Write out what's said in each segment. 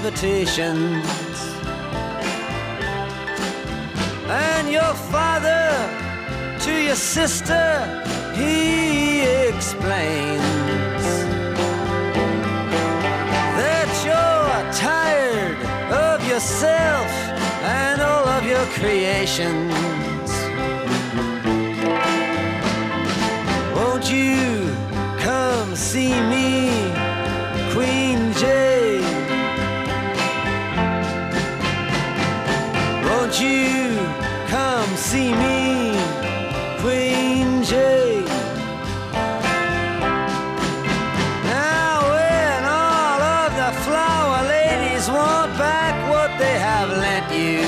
invitations. And your father to your sister, he explains that you're tired of yourself and all of your creations. Won't you come see me, Queen Jane? Won't you come see me, Queen Jane? Now when all of the flower ladies want back what they have lent you,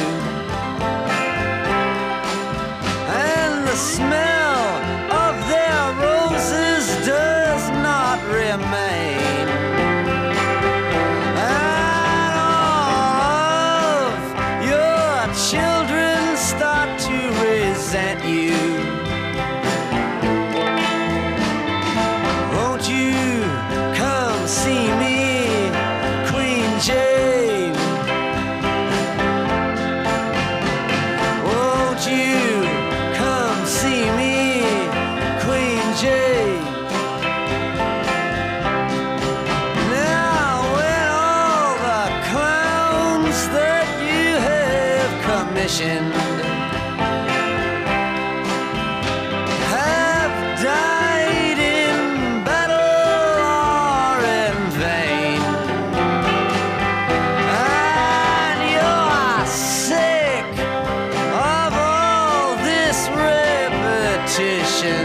and the smell of their roses does not remain, and all of your children start to resent you, won't you come see me, Queen Jane? Won't you come see me, Queen Jane? Now when all the clowns that you have commissioned have died in battle or in vain, and you're sick of all this repetition,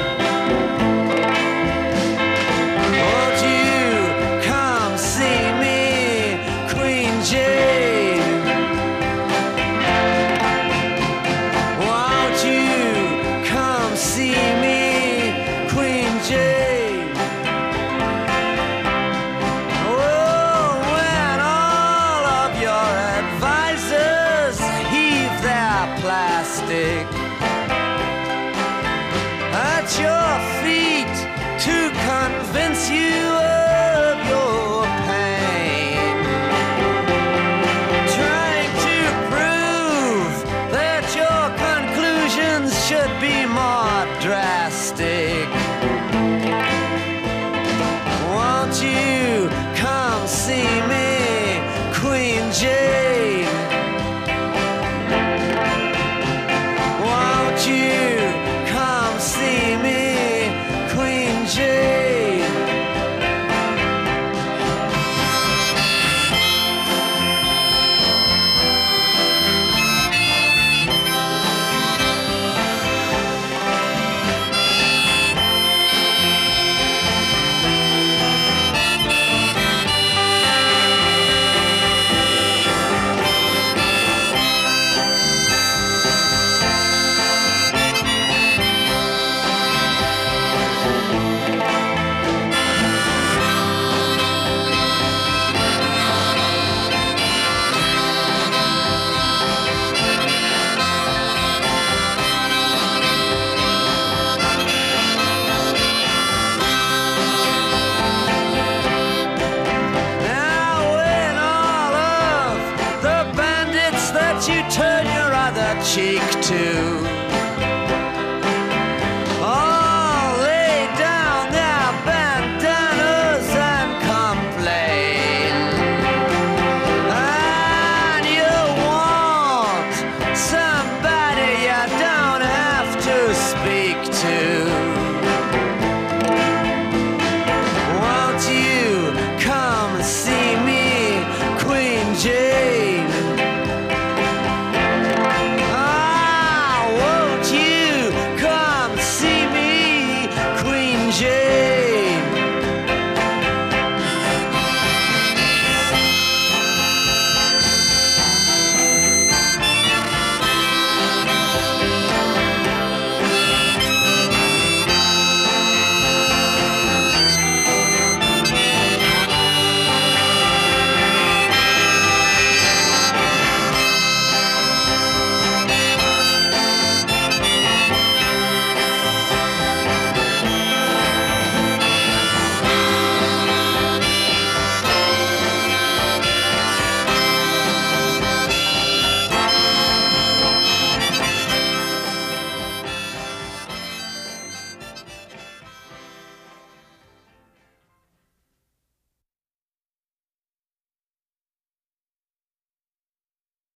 won't you come see me, Queen Jane? Won't you come see me, Queen Jane? Oh, when all of your advisors heave their plastic at your feet to convince you of your pain, trying to prove that your conclusions should be more drastic, won't you come see me, Queen Jane? Won't you come see me, Queen Jane? Now when all of the bandits that you turn your other cheek to